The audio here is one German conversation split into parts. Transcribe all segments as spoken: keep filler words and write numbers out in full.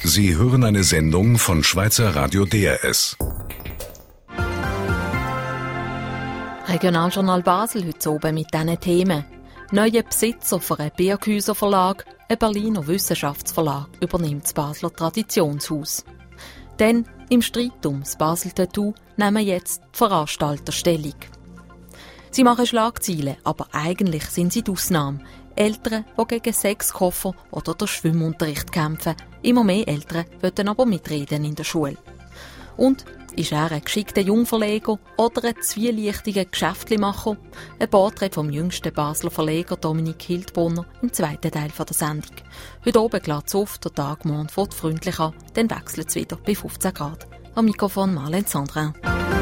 Sie hören eine Sendung von Schweizer Radio D R S. Regionaljournal Basel heute oben mit diesen Themen. Neue Besitzer für einen Birkhäuser Verlag, ein Berliner Wissenschaftsverlag übernimmt das Basler Traditionshaus. Denn im Streit um das Basel Tattoo nehmen jetzt die Veranstalter Stellung. Sie machen Schlagzeilen, aber eigentlich sind sie die Ausnahme. Eltern, die gegen Sexkoffer oder den Schwimmunterricht kämpfen. Immer mehr Eltern wollen aber mitreden in der Schule. Und ist er ein geschickter Jungverleger oder ein zwielichtiger Geschäftlimacher? Ein Porträt vom jüngsten Basler Verleger Dominik Hildbrunner im zweiten Teil der Sendung. Heute oben lässt es auf, der Tagmond fährt freundlich an, dann wechselt es wieder bei fünfzehn Grad. Am Mikrofon Marlene Sandrin.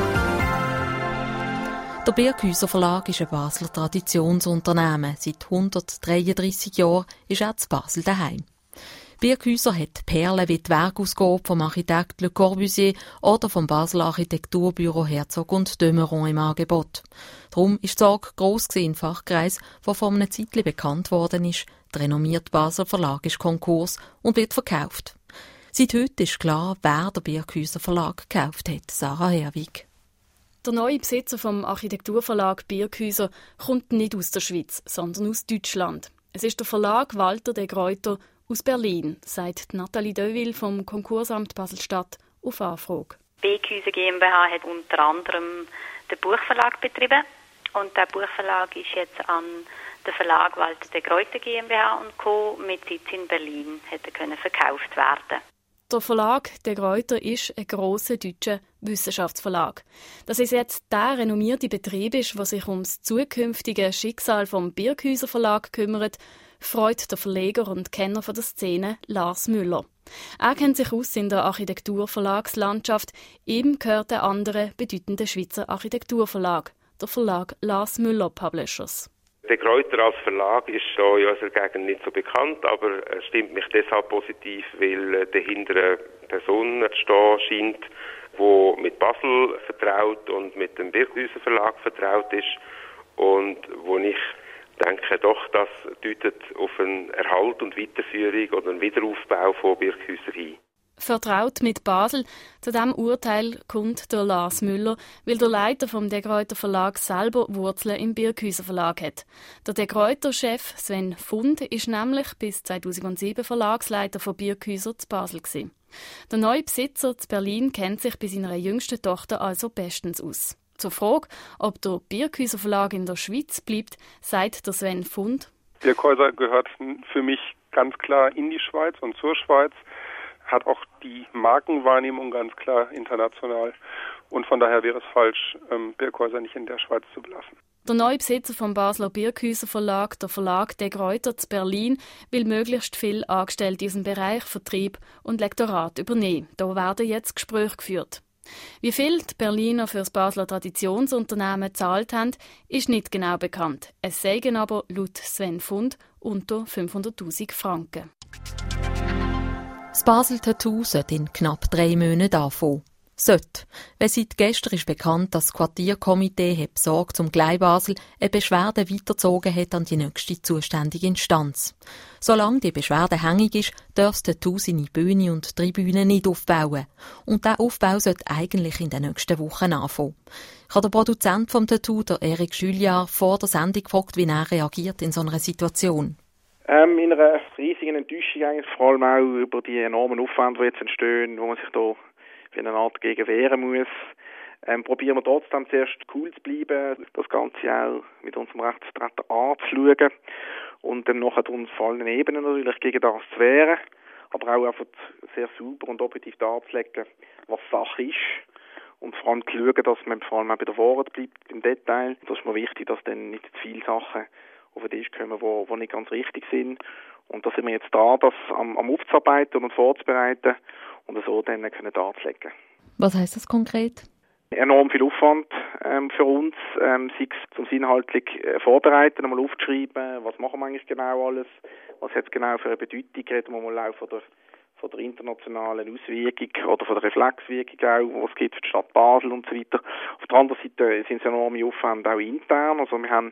Der Birkhäuser Verlag ist ein Basler Traditionsunternehmen. Seit hundertdreiunddreissig Jahren ist er zu Basel daheim. Birkhäuser hat Perlen wie die Werkausgabe vom Architekt Le Corbusier oder vom Basler Architekturbüro Herzog und de Meuron im Angebot. Darum ist die Sorge gross im Fachkreis, der vor einem Zeitchen bekannt worden ist. Der renommierte Basler Verlag ist Konkurs und wird verkauft. Seit heute ist klar, wer der Birkhäuser Verlag gekauft hat. Sarah Herwig. Der neue Besitzer vom Architekturverlag Birkhäuser kommt nicht aus der Schweiz, sondern aus Deutschland. Es ist der Verlag Walter de Gruyter aus Berlin, sagt Nathalie Deville vom Konkursamt Basel-Stadt auf Anfrage. Birkhäuser GmbH hat unter anderem den Buchverlag betrieben und der Buchverlag ist jetzt an den Verlag Walter de Gruyter GmbH und Co. mit Sitz in Berlin hätte können verkauft werden. Der Verlag de Gruyter ist ein grosser deutscher Wissenschaftsverlag. Dass es jetzt der renommierte Betrieb ist, der sich um das zukünftige Schicksal vom Birkhäuser Verlag kümmert, freut der Verleger und Kenner von der Szene Lars Müller. Er kennt sich aus in der Architekturverlagslandschaft. Ihm gehört der andere bedeutende Schweizer Architekturverlag, der Verlag Lars Müller Publishers. De Gruyter als Verlag ist hier in unserer Gegend nicht so bekannt, aber es stimmt mich deshalb positiv, weil dahinter eine Person zu stehen scheint, die mit Basel vertraut und mit dem Birkhäuser Verlag vertraut ist und wo ich denke doch, das deutet auf einen Erhalt und Weiterführung oder einen Wiederaufbau von Birkhäuser hin. Vertraut mit Basel. Zu diesem Urteil kommt der Lars Müller, weil der Leiter vom De Gruyter Verlag selber Wurzeln im Birkhäuser Verlag hat. Der De Gruyter-Chef Sven Fund ist nämlich bis zweitausendsieben Verlagsleiter von Birkhäuser zu Basel gewesen. Der neue Besitzer zu Berlin kennt sich bei seiner jüngsten Tochter also bestens aus. Zur Frage, ob der Birkhäuser Verlag in der Schweiz bleibt, sagt der Sven Fund: Birkhäuser gehört für mich ganz klar in die Schweiz und zur Schweiz, hat auch die Markenwahrnehmung ganz klar international und von daher wäre es falsch, Birkhäuser nicht in der Schweiz zu belassen. Der neue Besitzer vom Basler Birkhäuser Verlag, der Verlag De Gruyter zu Berlin, will möglichst viele Angestellte aus dem Bereich Vertrieb und Lektorat übernehmen. Da werden jetzt Gespräche geführt. Wie viel die Berliner für das Basler Traditionsunternehmen gezahlt haben, ist nicht genau bekannt. Es seien aber laut Sven Fund unter fünfhunderttausend Franken. Das Basel Tattoo sollte in knapp drei Monaten anfangen. Sollte. Weil seit gestern ist bekannt, dass das Quartierkomitee hat besorgt zum Glei Basel eine Beschwerde weitergezogen hat an die nächste zuständige Instanz. Solange die Beschwerde hängig ist, darf das Tattoo seine Bühne und Tribüne nicht aufbauen. Und dieser Aufbau sollte eigentlich in den nächsten Wochen anfangen. Ich habe den Produzent vom Tattoo, der Erik Schüljahr, vor der Sendung gefragt, wie er reagiert in so einer Situation. Ähm, in einer riesigen Enttäuschung eigentlich, vor allem auch über die enormen Aufwände, die jetzt entstehen, wo man sich da für eine Art gegen wehren muss. Ähm, probieren wir trotzdem zuerst cool zu bleiben, das Ganze auch mit unserem Rechtsvertreter anzuschauen und dann nachher uns auf allen Ebenen natürlich gegen das zu wehren, aber auch einfach sehr sauber und objektiv darzulegen, was Sache ist und vor allem zu schauen, dass man vor allem auch bei der Wahrheit bleibt, im Detail. Das ist mir wichtig, dass dann nicht zu viele Sachen auf den Tisch kommen, die, die nicht ganz richtig sind. Und da sind wir jetzt da, das am, am aufzuarbeiten und vorzubereiten und so dann können darzulegen. Was heisst das konkret? Enorm viel Aufwand ähm, für uns, ähm, sei es zum inhaltlich äh, vorbereiten, einmal aufzuschreiben, was machen wir eigentlich genau alles, was hat es genau für eine Bedeutung, reden wir mal auch von der, von der internationalen Auswirkung oder von der Reflexwirkung auch, was es gibt für die Stadt Basel und so weiter. Auf der anderen Seite sind es enorme Aufwände auch intern, also wir haben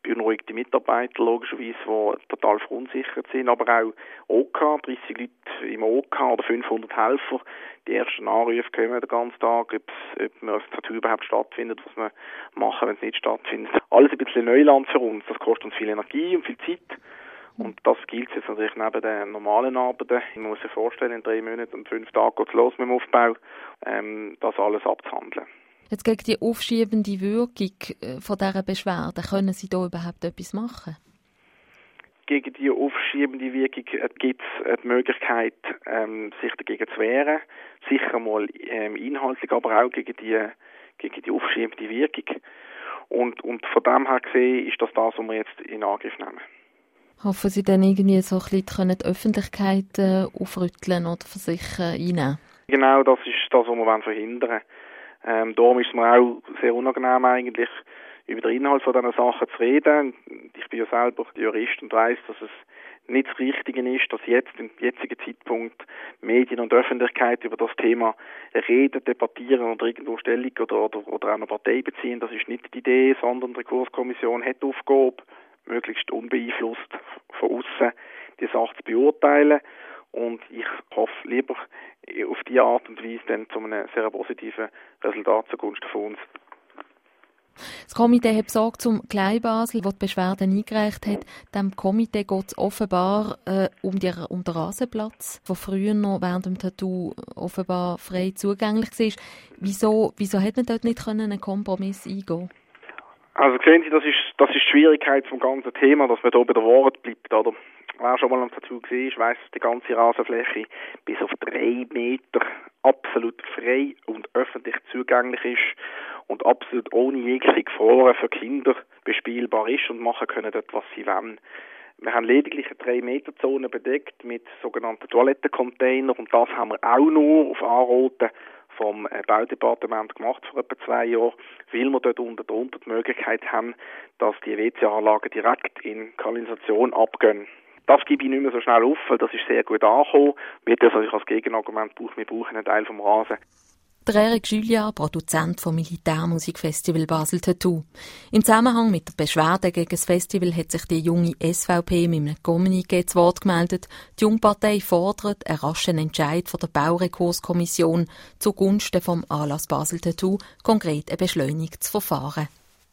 beunruhigte Mitarbeiter logischerweise, die total verunsichert sind, aber auch O K, dreissig Leute im O K oder fünfhundert Helfer. Die ersten Anrufe kommen den ganzen Tag, ob das Tattoo überhaupt stattfindet, was wir machen, wenn es nicht stattfindet. Alles ein bisschen Neuland für uns. Das kostet uns viel Energie und viel Zeit. Und das gilt jetzt natürlich neben den normalen Arbeiten. Man muss sich vorstellen, in drei Monaten und fünf Tagen geht es los mit dem Aufbau, ähm, das alles abzuhandeln. Jetzt gegen die aufschiebende Wirkung von dieser Beschwerde, können Sie da überhaupt etwas machen? Gegen die aufschiebende Wirkung gibt es die Möglichkeit, ähm, sich dagegen zu wehren. Sicher mal ähm, inhaltlich, aber auch gegen die, gegen die aufschiebende Wirkung. Und, und von dem her gesehen ist das das, was wir jetzt in Angriff nehmen. Hoffen Sie dann irgendwie so ein bisschen die Öffentlichkeit äh, aufrütteln oder für sich äh, einnehmen? Genau, das ist das, was wir verhindern wollen. Ähm, darum ist es mir auch sehr unangenehm eigentlich, über den Inhalt von diesen Sachen zu reden. Ich bin ja selber Jurist und weiss, dass es nicht das Richtige ist, dass jetzt im jetzigen Zeitpunkt Medien und Öffentlichkeit über das Thema reden, debattieren oder irgendwo Stellung oder, oder, oder auch eine Partei beziehen. Das ist nicht die Idee, sondern die Rekurskommission hat die Aufgabe, möglichst unbeeinflusst von außen die Sache zu beurteilen. Und ich hoffe lieber auf diese Art und Weise dann zu einem sehr positiven Resultat zugunsten von uns. Das Komitee hat besorgt zum Kleinbasel, das die Beschwerden eingereicht hat. Dem Komitee geht es offenbar äh, um, die, um den Rasenplatz, der früher noch während dem Tattoo offenbar frei zugänglich war. Wieso, wieso hat man dort nicht einen Kompromiss eingehen können? Also sehen Sie, das ist, das ist die Schwierigkeit vom ganzen Thema, dass man hier bei der Wahrheit bleibt, oder? Wer schon mal am Tattoo gesehen ist, weiss, dass die ganze Rasenfläche bis auf drei Meter absolut frei und öffentlich zugänglich ist und absolut ohne jegliche Gefahren für Kinder bespielbar ist und machen können dort, was sie wollen. Wir haben lediglich eine drei Meter Zone bedeckt mit sogenannten Toilettencontainern und das haben wir auch nur auf Anraten vom Baudepartement gemacht vor etwa zwei Jahren, weil wir dort unter drunter die Möglichkeit haben, dass die W C-Anlagen direkt in Kanalisation abgehen. Das gebe ich nicht mehr so schnell auf, weil das ist sehr gut angekommen. Wird das also als Gegenargument braucht, wir brauchen einen Teil vom Rasen. Der Eric Julia, Produzent vom Militärmusikfestival Basel Tattoo. Im Zusammenhang mit der Beschwerde gegen das Festival hat sich die junge S V P mit einem Kommuniqué zu Wort gemeldet. Die Jungpartei fordert einen raschen Entscheid von der Baurekurskommission zugunsten vom Anlass Basel Tattoo, konkret ein beschleunigtes Verfahren.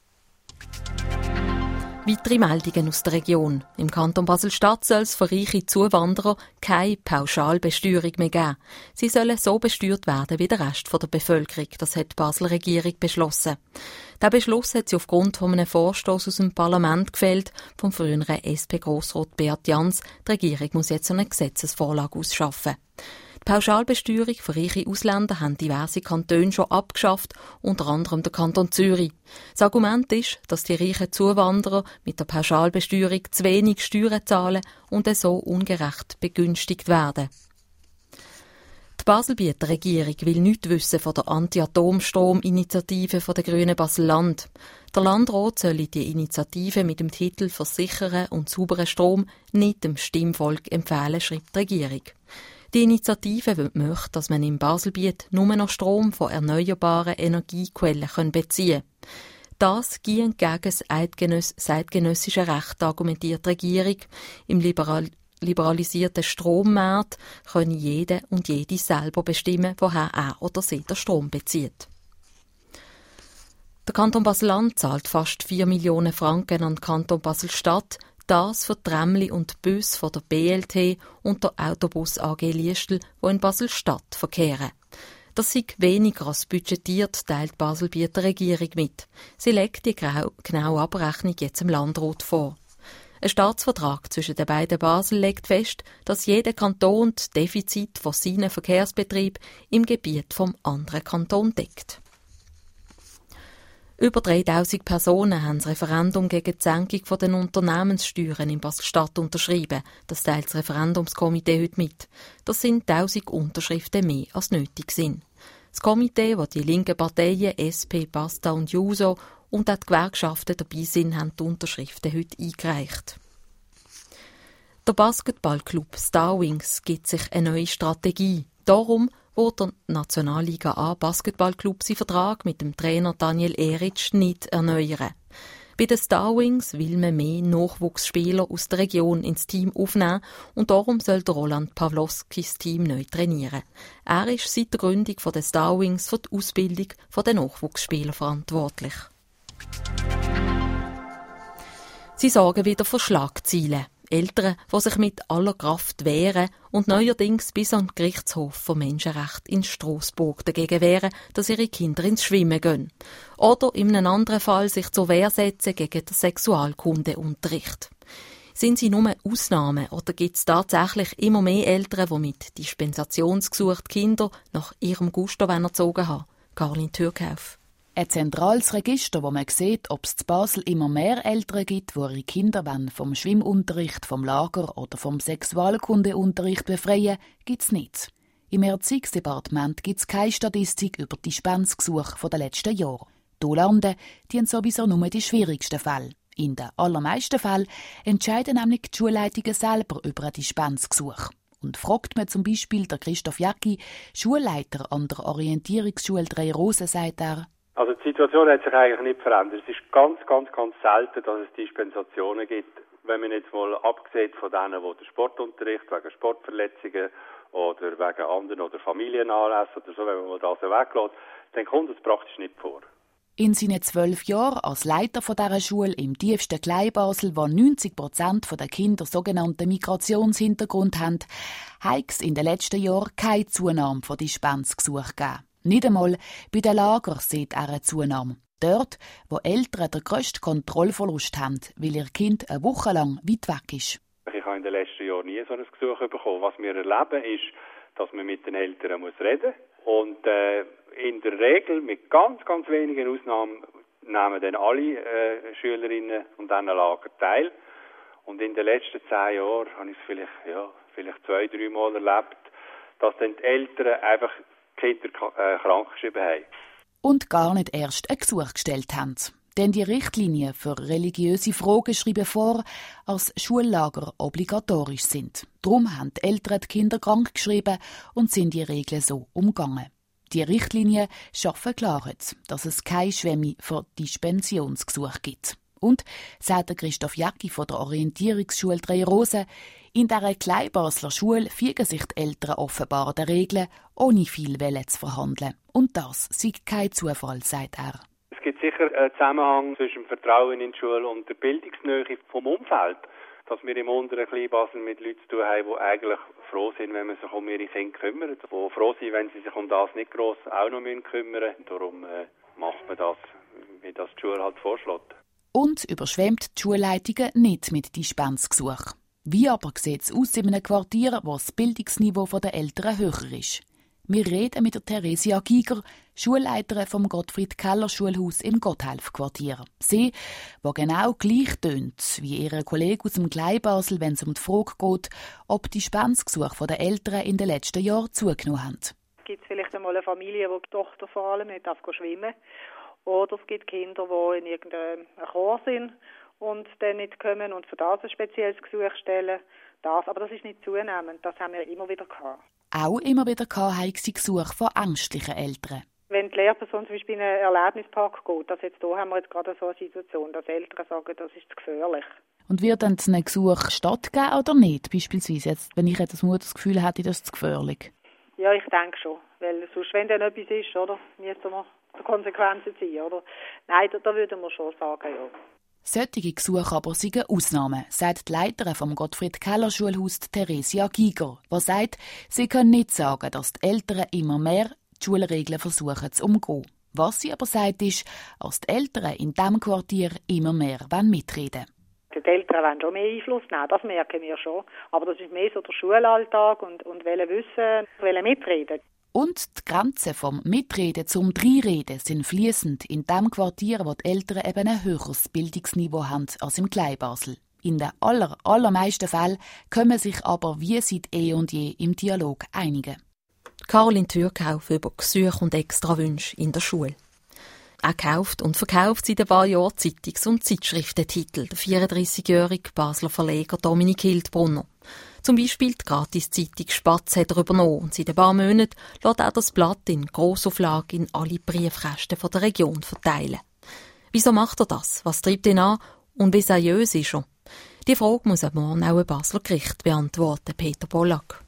Weitere Meldungen aus der Region. Im Kanton Basel-Stadt soll es für reiche Zuwanderer keine Pauschalbesteuerung mehr geben. Sie sollen so besteuert werden wie der Rest der Bevölkerung. Das hat die Basler Regierung beschlossen. Der Beschluss hat sie aufgrund von einem Vorstoss aus dem Parlament gefällt, vom früheren S P-Grossrat Beat Jans. Die Regierung muss jetzt eine Gesetzesvorlage ausschaffen. Die Pauschalbesteuerung für reiche Ausländer haben diverse Kantone schon abgeschafft, unter anderem der Kanton Zürich. Das Argument ist, dass die reichen Zuwanderer mit der Pauschalbesteuerung zu wenig Steuern zahlen und so ungerecht begünstigt werden. Die Baselbieter Regierung will nichts wissen von der Anti-Atomstrom-Initiative der Grünen Basel-Land. Der Landrat solle die Initiative mit dem Titel «Versichern und sauberen Strom» nicht dem Stimmvolk empfehlen, schreibt die Regierung. Die Initiative möchte, dass man im Baselbiet nur noch Strom von erneuerbaren Energiequellen beziehen kann. Das gehe gegen das eidgenössische Recht, argumentiert die Regierung. Im liberal liberalisierten Strommarkt können jede und jede selber bestimmen, woher er oder sie den Strom bezieht. Der Kanton Basel-Land zahlt fast vier Millionen Franken an den Kanton Basel-Stadt, das für Tramli und Bus von der B L T und der Autobus A G Liestel, die in Basel-Stadt verkehren. Das sei weniger als budgetiert, teilt die Baselbieter Regierung mit. Sie legt die genaue Abrechnung jetzt im Landrat vor. Ein Staatsvertrag zwischen den beiden Basel legt fest, dass jeder Kanton das Defizit von seinen Verkehrsbetrieben im Gebiet vom anderen Kanton deckt. Über dreitausend Personen haben das Referendum gegen die Senkung der Unternehmenssteuern in Basel-Stadt unterschrieben. Das teilt das Referendumskomitee heute mit. Das sind tausend Unterschriften mehr als nötig sind. Das Komitee, das die linken Parteien S P, Basta und Juso und auch die Gewerkschaften dabei sind, haben die Unterschriften heute eingereicht. Der Basketballclub Starwings gibt sich eine neue Strategie. Darum will der Nationalliga A Basketballclub seinen Vertrag mit dem Trainer Daniel Eric nicht erneuern. Bei den Starwings will man mehr Nachwuchsspieler aus der Region ins Team aufnehmen und darum soll der Roland Pawlowski das Team neu trainieren. Er ist seit der Gründung der Starwings für die Ausbildung der Nachwuchsspieler verantwortlich. Sie sorgen wieder für Schlagzeilen. Eltern, die sich mit aller Kraft wehren und neuerdings bis an den Gerichtshof für Menschenrechte in Strassburg dagegen wehren, dass ihre Kinder ins Schwimmen gehen. Oder in einem anderen Fall sich zur Wehr setzen gegen den Sexualkundeunterricht. Sind sie nur Ausnahmen oder gibt es tatsächlich immer mehr Eltern, die mit Dispensationsgesuch die Kinder nach ihrem Gusto erzogen haben? Caroline Türkhoff. Ein zentrales Register, wo man sieht, ob es in Basel immer mehr Eltern gibt, die ihre Kinder vom Schwimmunterricht, vom Lager oder vom Sexualkundeunterricht befreien, gibt es nicht. Im Erziehungsdepartement gibt es keine Statistik über die Dispensgesuche der letzten Jahre. Hier landen die sowieso nur die schwierigsten Fälle. In den allermeisten Fällen entscheiden nämlich die Schulleitungen selber über ein Dispensgesuch. Und fragt man zum Beispiel der Christoph Jacki, Schulleiter an der Orientierungsschule Drei Rosen, sagt er: Also die Situation hat sich eigentlich nicht verändert. Es ist ganz, ganz, ganz selten, dass es Dispensationen gibt. Wenn man jetzt mal abgesehen von denen, die den Sportunterricht wegen Sportverletzungen oder wegen anderen oder Familienanlässen oder so, wenn man mal das weglässt, dann kommt es praktisch nicht vor. In seinen zwölf Jahren als Leiter dieser Schule im tiefsten Kleinbasel, wo neunzig Prozent der Kinder sogenannten Migrationshintergrund haben, hat es in den letzten Jahren keine Zunahme von Dispensgesuchen gegeben. Nicht einmal bei den Lagern sieht er eine Zunahme. Dort, wo Eltern den grössten Kontrollverlust haben, weil ihr Kind eine Woche lang weit weg ist. Ich habe in den letzten Jahren nie so ein Gesuch bekommen. Was wir erleben, ist, dass man mit den Eltern reden muss. Und äh, in der Regel, mit ganz, ganz wenigen Ausnahmen, nehmen dann alle äh, Schülerinnen und diesen Lager teil. Und in den letzten zehn Jahren habe ich es vielleicht, ja, vielleicht zwei, drei Mal erlebt, dass dann die Eltern einfach Kinder äh, krankgeschrieben haben. Und gar nicht erst ein Gesuch gestellt haben. Denn die Richtlinien für religiöse Fragen schreiben vor, als Schullager obligatorisch sind. Darum haben die Eltern die Kinder krank geschrieben und sind die Regeln so umgangen. Die Richtlinien schaffen Klarheit, dass es keine Schwemme für Dispensionsgesuche gibt. Und, sagt Christoph Jacki von der Orientierungsschule Drei Rosen, in dieser Kleinbasler Schule fügen sich die Eltern offenbar den Regeln, ohne viel Wille zu verhandeln. Und das sei kein Zufall, sagt er. Es gibt sicher einen Zusammenhang zwischen dem Vertrauen in die Schule und der Bildungsnähe vom Umfeld. Dass wir im unteren Kleinbasel mit Leuten zu tun haben, die eigentlich froh sind, wenn man sich um ihre Kinder kümmert. Die froh sind, wenn sie sich um das nicht gross auch noch kümmern müssen. Darum äh, macht man das, wie das die Schule halt vorschlägt. Und überschwemmt die Schulleitungen nicht mit Dispensgesuchen. Wie aber sieht es aus in einem Quartier, wo das Bildungsniveau der Eltern höher ist? Wir reden mit der Theresia Giger, Schulleiterin vom Gottfried-Keller-Schulhaus im Gotthelf-Quartier. Sie, die genau gleich tönt wie ihre Kollegen aus dem Kleinbasel, wenn es um die Frage geht, ob die Dispensgesuche der Eltern in den letzten Jahren zugenommen haben. Es gibt vielleicht einmal eine Familie, wo die Tochter vor allem nicht schwimmen darf. Oder es gibt Kinder, die in irgendeinem Chor sind und dann nicht kommen und für das ein spezielles Gesuch stellen. Das, aber das ist nicht zunehmend, das haben wir immer wieder gehabt. Auch immer wieder gehabt haben sie Gesuche von ängstlichen Eltern. Wenn die Lehrperson zum Beispiel in einen Erlebnispark geht, das jetzt hier haben wir jetzt gerade so eine Situation, dass Eltern sagen, das ist zu gefährlich. Und wird dann ein Gesuch stattgeben oder nicht? Beispielsweise, jetzt, wenn ich jetzt das Mutter das Gefühl hätte, das ist zu gefährlich. Ja, ich denke schon. Weil sonst, wenn dann etwas ist, oder, müssen wir die Konsequenzen ziehen, oder? Nein, da, da würden wir schon sagen, ja. Solche Gesuche aber sind Ausnahmen, sagt die Leiterin vom Gottfried-Keller-Schulhaus Theresia Giger, die sagt, sie können nicht sagen, dass die Eltern immer mehr die Schulregeln versuchen zu umgehen. Was sie aber sagt, ist, dass die Eltern in diesem Quartier immer mehr mitreden wollen. Die Eltern wollen schon mehr Einfluss nehmen, das merken wir schon. Aber das ist mehr so der Schulalltag und, und wollen wissen, wollen mitreden. Und die Grenzen vom Mitreden zum Dreireden sind fließend in dem Quartier, wo die Eltern eben ein höheres Bildungsniveau haben als im Kleinbasel. In den aller, allermeisten Fällen können sich aber wie seit eh und je im Dialog einigen. Caroline Türkhoff über Gesuche und Extrawünsche in der Schule. Er kauft und verkauft seit ein paar Jahren Zeitungs- und Zeitschriftentitel, der vierunddreissigjährige Basler Verleger Dominik Hildbrunner. Zum Beispiel die Gratiszeitung Spatz hat er übernommen und seit ein paar Monaten lässt er das Blatt in Grossauflage in alle Briefkästen der Region verteilen. Wieso macht er das? Was treibt ihn an? Und wie seriös ist er? Die Frage muss am morgen auch ein Basler Gericht beantworten, Peter Pollack.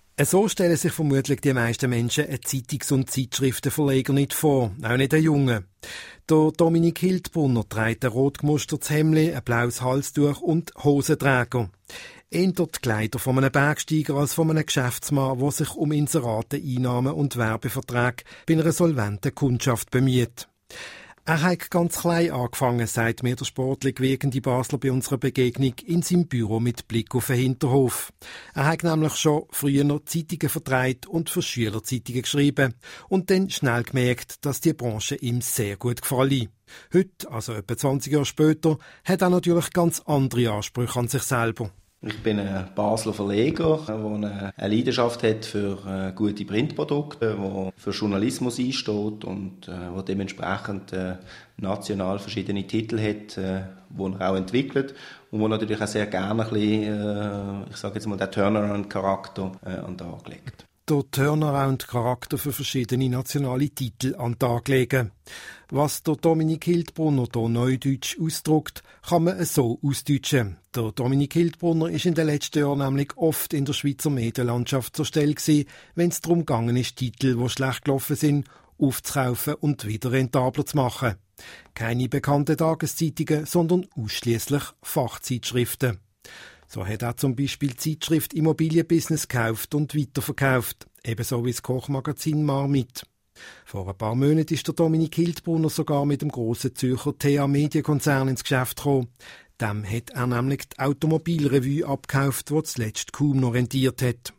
So stellen sich vermutlich die meisten Menschen einen Zeitungs- und Zeitschriftenverleger nicht vor, auch nicht ein Junge. Der Dominik Hildbrunner trägt ein rot gemustertes Hemdli, ein blaues Halstuch und Hosenträger. Eher die Kleider von einem Bergsteiger als von einem Geschäftsmann, der sich um Inserate, Einnahmen und Werbeverträge bei einer solventen Kundschaft bemüht. Er hat ganz klein angefangen, sagt mir der sportlich wirkende Basler bei unserer Begegnung in seinem Büro mit Blick auf den Hinterhof. Er hat nämlich schon früher noch Zeitungen vertreibt und für Schülerzeitungen geschrieben und dann schnell gemerkt, dass die Branche ihm sehr gut gefallen. Heute, also etwa zwanzig Jahre später, hat er natürlich ganz andere Ansprüche an sich selber. Ich bin ein Basler Verleger, der eine Leidenschaft hat für gute Printprodukte, der für Journalismus einsteht und der dementsprechend national verschiedene Titel hat, die er auch entwickelt und wo natürlich auch sehr gerne ein bisschen, ich sage jetzt mal, den Turnaround-Charakter an den Tag legt. Der Turnaround-Charakter für verschiedene nationale Titel an den Tag legen. Was der Dominik Hildbrunner hier neudeutsch ausdrückt, kann man so ausdeutschen. Der Dominik Hildbrunner ist in den letzten Jahren nämlich oft in der Schweizer Medienlandschaft zur Stelle gewesen, wenn es darum gegangen ist, Titel, die schlecht gelaufen sind, aufzukaufen und wieder rentabler zu machen. Keine bekannten Tageszeitungen, sondern ausschliesslich Fachzeitschriften. So hat er zum Beispiel die Zeitschrift Immobilienbusiness gekauft und weiterverkauft, ebenso wie das Kochmagazin Marmit. Vor ein paar Monaten ist der Dominik Hildbrunner sogar mit dem grossen Zürcher T A-Medienkonzern ins Geschäft gekommen. Dem hat er nämlich die Automobilrevue abgekauft, die zuletzt kaum noch rentiert hat.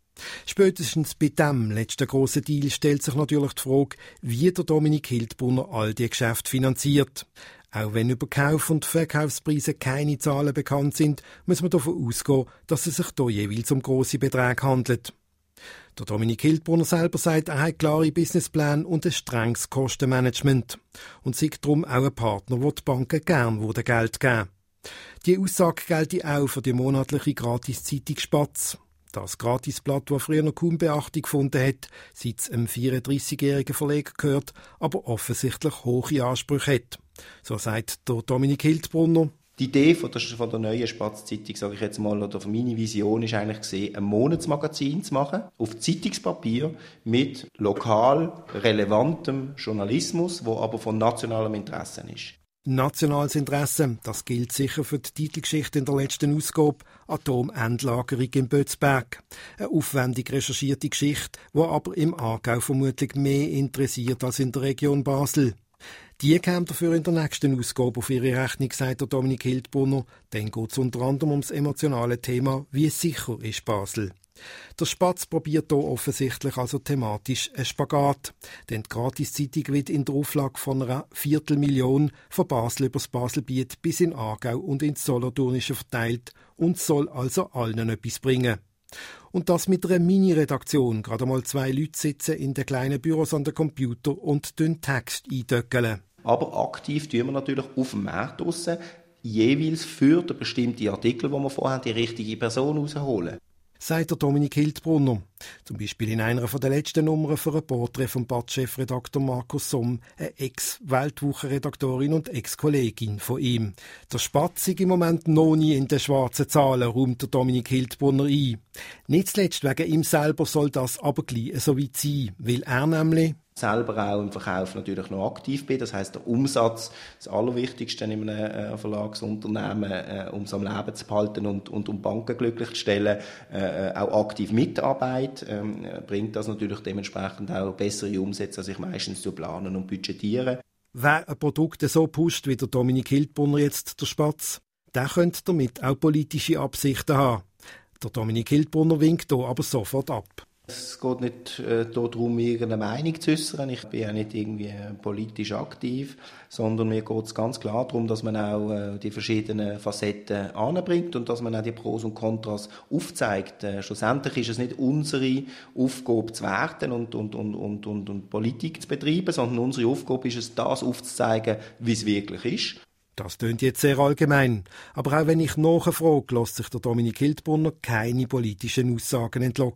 Spätestens bei diesem letzten grossen Deal stellt sich natürlich die Frage, wie der Dominik Hildbrunner all die Geschäfte finanziert. Auch wenn über Kauf- und Verkaufspreise keine Zahlen bekannt sind, muss man davon ausgehen, dass es sich hier jeweils um grosse Beträge handelt. Der Dominik Hildbrunner selber sagt, er hat klare Businesspläne und ein strenges Kostenmanagement und sei darum auch ein Partner, wo die Banken gern Geld geben. Die Aussage gilt auch für die monatliche Gratiszeitung Spatz. Das Gratisblatt, das früher noch kaum Beachtung gefunden hat, seit es einem vierunddreissigjährigen Verleger gehört, aber offensichtlich hohe Ansprüche hat. So sagt der Dominik Hildbrunner. Die Idee von der, von der neuen Spatz-Zeitung, sage ich jetzt mal, oder von meine Vision ist eigentlich gesehen, ein Monatsmagazin zu machen, auf Zeitungspapier, mit lokal relevantem Journalismus, wo aber von nationalem Interesse ist. Nationales Interesse, das gilt sicher für die Titelgeschichte in der letzten Ausgabe «Atomendlagerung in Bötzberg». Eine aufwendig recherchierte Geschichte, die aber im Aargau vermutlich mehr interessiert als in der Region Basel. Die käme dafür in der nächsten Ausgabe auf ihre Rechnung, sagt der Dominik Hildbrunner. Dann geht es unter anderem ums emotionale Thema «Wie sicher ist Basel?». Der Spatz probiert hier offensichtlich also thematisch einen Spagat. Denn die Gratiszeitung wird in der Auflage von einer Viertelmillion von Basel über das Baselbiet bis in Aargau und ins Solothurnische verteilt und soll also allen etwas bringen. Und das mit einer Mini-Redaktion. Gerade mal zwei Leute sitzen in den kleinen Büros an den Computer und den Text eindöckeln. Aber aktiv tun wir natürlich auf dem Markt draussen, jeweils für den bestimmten Artikel, wo wir vorher die richtige Person rausholen. Sagt der Dominik Hildbrunner. Zum Beispiel in einer der letzten Nummern für ein Porträt vom B A T-Chefredakteur Markus Somm, eine Ex-Weltwochenredaktorin und Ex-Kollegin von ihm. Der Spatz ist im Moment noch nie in den schwarzen Zahlen, räumt der Dominik Hildbrunner ein. Nicht zuletzt wegen ihm selber soll das aber gleich so weit sein, weil er nämlich selber auch im Verkauf natürlich noch aktiv bin. Das heisst, der Umsatz, das Allerwichtigste in einem äh, Verlagsunternehmen, äh, um es am Leben zu behalten und, und um Banken glücklich zu stellen, äh, auch aktiv Mitarbeit, äh, bringt das natürlich dementsprechend auch bessere Umsätze, als ich meistens zu planen und budgetieren. Wer ein Produkt so pusht wie der Dominik Hildbrunner jetzt, der Spatz, der könnte damit auch politische Absichten haben. Der Dominik Hildbrunner winkt hier aber sofort ab. Es geht nicht äh, darum, irgendeine Meinung zu äußern. Ich bin ja nicht irgendwie äh, politisch aktiv, sondern mir geht es ganz klar darum, dass man auch äh, die verschiedenen Facetten anbringt und dass man auch die Pros und Kontras aufzeigt. Äh, schlussendlich ist es nicht unsere Aufgabe zu werten und, und, und, und, und, und Politik zu betreiben, sondern unsere Aufgabe ist es, das aufzuzeigen, wie es wirklich ist. Das tönt jetzt sehr allgemein. Aber auch wenn ich nachfrage, lässt sich der Dominik Hildbrunner keine politischen Aussagen entlocken.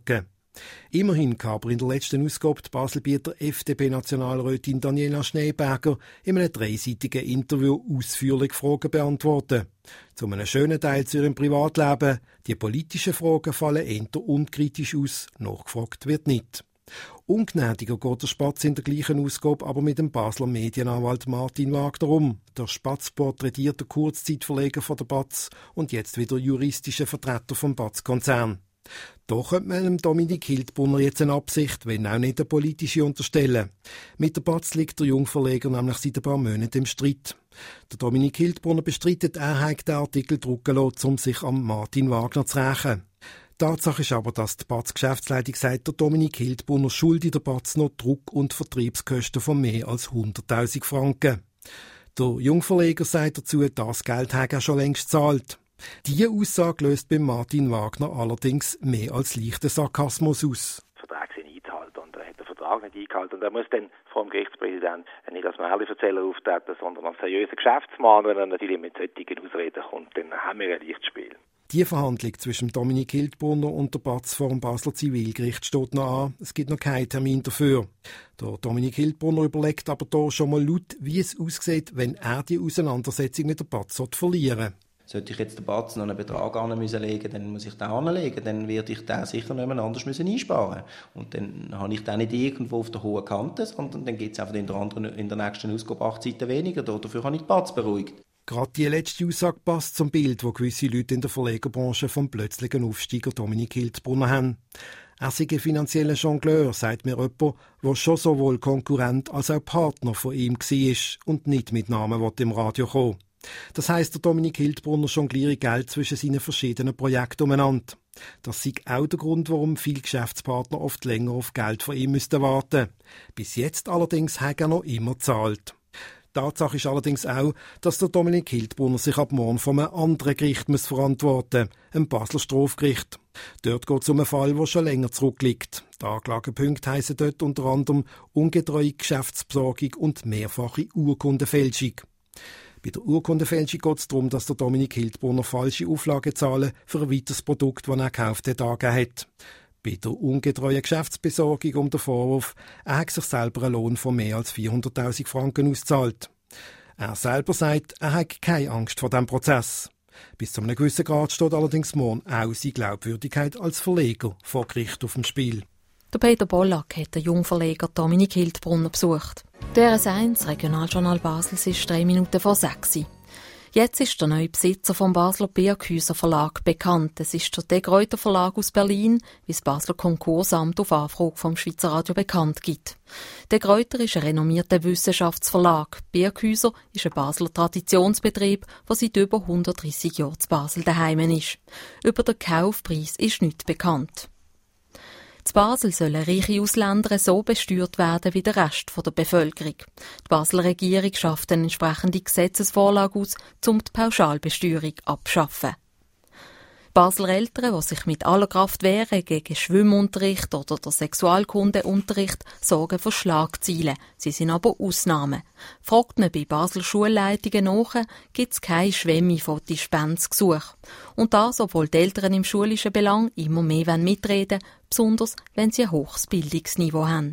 Immerhin kann aber in der letzten Ausgabe die Baselbieter F D P-Nationalrätin Daniela Schneeberger in einem dreiseitigen Interview ausführlich Fragen beantworten. Zu einem schönen Teil zu ihrem Privatleben. Die politischen Fragen fallen eher unkritisch aus, nachgefragt wird nicht. Ungnädiger geht der Spatz in der gleichen Ausgabe aber mit dem Basler Medienanwalt Martin Wagner um. Der Spatz porträtiert den Kurzzeitverleger von der B A Z und jetzt wieder juristische Vertreter vom B A Z-Konzern. Da könnte man dem Dominik Hildbrunner jetzt eine Absicht, wenn auch nicht eine politische, unterstellen. Mit der B A Z liegt der Jungverleger nämlich seit ein paar Monaten im Streit. Der Dominik Hildbrunner bestreitet, er habe den Artikel drucken lassen, um sich an Martin Wagner zu rächen. Tatsache ist aber, dass die B A Z-Geschäftsleitung sagt, der Dominik Hildbrunner schuldet der B A Z noch Druck- und Vertriebskosten von mehr als hunderttausend Franken. Der Jungverleger sagt dazu, das Geld habe er schon längst gezahlt. Diese Aussage löst bei Martin Wagner allerdings mehr als leichten Sarkasmus aus. Die Verträge sind eingehalten und er hat den Vertrag nicht eingehalten. Und er muss dann vor dem Gerichtspräsidenten nicht als Märchenverzähler auftreten, sondern als seriöser Geschäftsmann. Wenn er natürlich mit solchen Ausreden kommt, dann haben wir ein Lichtspiel. Die Verhandlung zwischen Dominik Hildbrunner und der B A Z vor dem Basler Zivilgericht steht noch an. Es gibt noch keinen Termin dafür. Der Dominik Hildbrunner überlegt aber hier schon mal laut, wie es aussieht, wenn er die Auseinandersetzung mit der B A Z verlieren. Sollte ich jetzt den B A Z noch einen Betrag anlegen, dann muss ich den anlegen. Dann werde ich den sicher nicht mehr anders müssen einsparen. Und dann habe ich den nicht irgendwo auf der hohen Kante, sondern dann gibt es einfach in der, anderen, in der nächsten Ausgabe acht Seiten weniger. Dafür habe ich die B A Z beruhigt. Gerade die letzte Aussage passt zum Bild, das gewisse Leute in der Verlegerbranche vom plötzlichen Aufsteiger Dominik Hildbrunner haben. Er sei ein finanzieller Jongleur, sagt mir jemand, der schon sowohl Konkurrent als auch Partner von ihm war und nicht mit Namen im Radio kommen. Das heisst, der Dominik Hildbrunner jongliere Geld zwischen seinen verschiedenen Projekten umeinander. Das sei auch der Grund, warum viele Geschäftspartner oft länger auf Geld von ihm müssten warten. Bis jetzt allerdings hat er noch immer gezahlt. Tatsache ist allerdings auch, dass der Dominik Hildbrunner sich ab morgen von einem anderen Gericht muss verantworten muss, einem Basler Strafgericht. Dort geht es um einen Fall, der schon länger zurückliegt. Die Anklagepunkte heissen dort unter anderem ungetreue Geschäftsbesorgung und mehrfache Urkundenfälschung. Bei der Urkundenfälschung geht es darum, dass der Dominik Hildbrunner falsche Auflagezahlen für ein weiteres Produkt, das er gekauft hat, angegeben hat. Bei der ungetreuen Geschäftsbesorgung um den Vorwurf, er hat sich selber einen Lohn von mehr als vierhunderttausend Franken ausgezahlt. Er selber sagt, er hat keine Angst vor diesem Prozess. Bis zu einem gewissen Grad steht allerdings morgen auch seine Glaubwürdigkeit als Verleger vor Gericht auf dem Spiel. Der Peter Bollack hat den Jungverleger Dominik Hildbrunner besucht. D R S eins, Regionaljournal Basel, ist drei Minuten vor sechs. Jetzt ist der neue Besitzer vom Basler Birkhäuser Verlag bekannt. Es ist der De Gruyter Verlag aus Berlin, wie das Basler Konkursamt auf Anfrage vom Schweizer Radio bekannt gibt. De Gruyter ist ein renommierter Wissenschaftsverlag. Birkhäuser ist ein Basler Traditionsbetrieb, der seit über hundertdreissig Jahren zu Basel daheim ist. Über den Kaufpreis ist nichts bekannt. In Basel sollen reiche Ausländer so besteuert werden wie der Rest der Bevölkerung. Die Basler Regierung schafft eine entsprechende Gesetzesvorlage aus, um die Pauschalbesteuerung abzuschaffen. Basler Eltern, die sich mit aller Kraft wehren gegen Schwimmunterricht oder der Sexualkundeunterricht, sorgen für Schlagzeilen. Sie sind aber Ausnahmen. Fragt man bei Basler Schulleitungen nach, gibt es keine Schwemme von Dispenzgesuchen. Und das, obwohl die Eltern im schulischen Belang immer mehr mitreden wollen, besonders wenn sie ein hohes Bildungsniveau haben.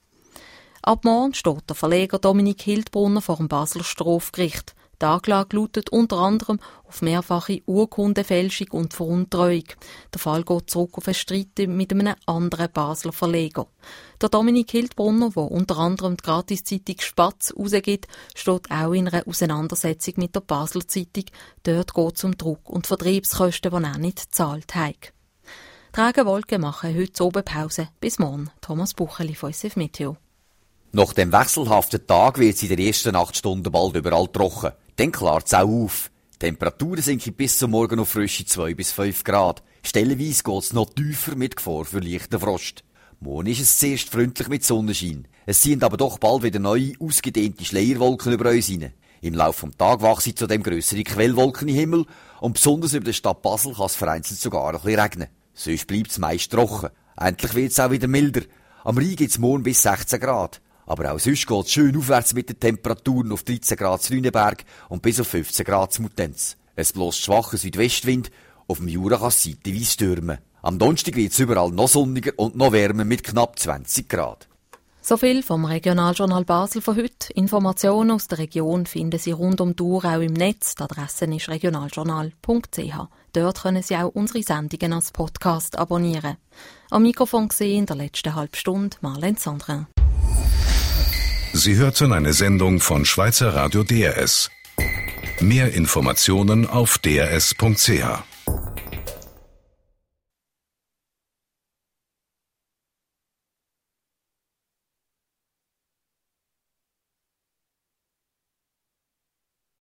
Ab morgen steht der Verleger Dominik Hildbrunner vor dem Basler Strafgericht. Die Anklage lautet unter anderem auf mehrfache Urkundenfälschung und Veruntreuung. Der Fall geht zurück auf einen Streit mit einem anderen Basler Verleger. Der Dominik Hildbrunner, der unter anderem die Gratiszeitung Spatz rausgibt, steht auch in einer Auseinandersetzung mit der Basler Zeitung. Dort geht es um Druck- und Vertriebskosten, die er nicht gezahlt hat. Die Regenwolken machen heute oben Pause. Bis morgen. Thomas Bucheli von S F Meteo. Nach dem wechselhaften Tag wird es in der ersten acht Stunden bald überall trocken. Dann klart es auch auf. Die Temperaturen sinken bis zum Morgen auf frische zwei bis fünf Grad. Stellenweise geht es noch tiefer mit Gefahr für leichten Frost. Morgen ist es zuerst freundlich mit Sonnenschein. Es ziehen aber doch bald wieder neue, ausgedehnte Schleierwolken über uns hinein. Im Laufe des Tages wachsen zudem grössere Quellwolken im Himmel und besonders über der Stadt Basel kann es vereinzelt sogar ein bisschen regnen. Sonst bleibt es meist trocken. Endlich wird es auch wieder milder. Am Rhein gibt es morgen bis sechzehn Grad. Aber auch sonst geht es schön aufwärts mit den Temperaturen auf dreizehn Grad zu Lüneberg und bis auf fünfzehn Grad zu Mutenz. Es bläst schwacher Südwestwind, auf dem Jura kann es zeitweise stürmen. Am Donnerstag wird es überall noch sonniger und noch wärmer mit knapp zwanzig Grad. So viel vom Regionaljournal Basel von heute. Informationen aus der Region finden Sie rund um die Uhr auch im Netz. Die Adresse ist regionaljournal punkt c h. Dort können Sie auch unsere Sendungen als Podcast abonnieren. Am Mikrofon gesehen in der letzten halben Stunde Marlene Sandrin. Sie hörten eine Sendung von Schweizer Radio D R S. Mehr Informationen auf d r s punkt c h.